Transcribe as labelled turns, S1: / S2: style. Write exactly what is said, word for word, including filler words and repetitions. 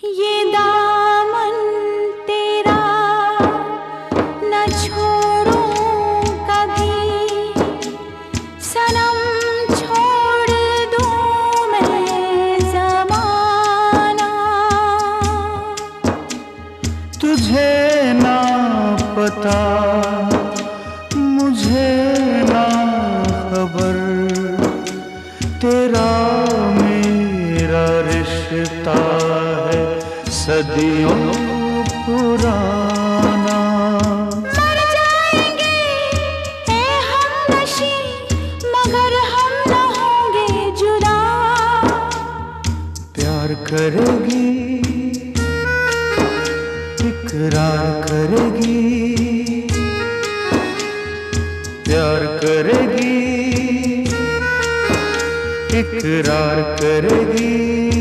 S1: ये दामन तेरा न छोड़ूं कभी, सनम छोड़ दूं मैं ज़माना।
S2: तुझे ना पता मुझे ना खबर, तेरा मेरा रिश्ता है सदियों पुराना।
S1: मर जाएंगे ए हमनशी, मगर हम न होंगे जुदा।
S2: प्यार करेगी इकरार करेगी, प्यार करेगी इकरार करेगी।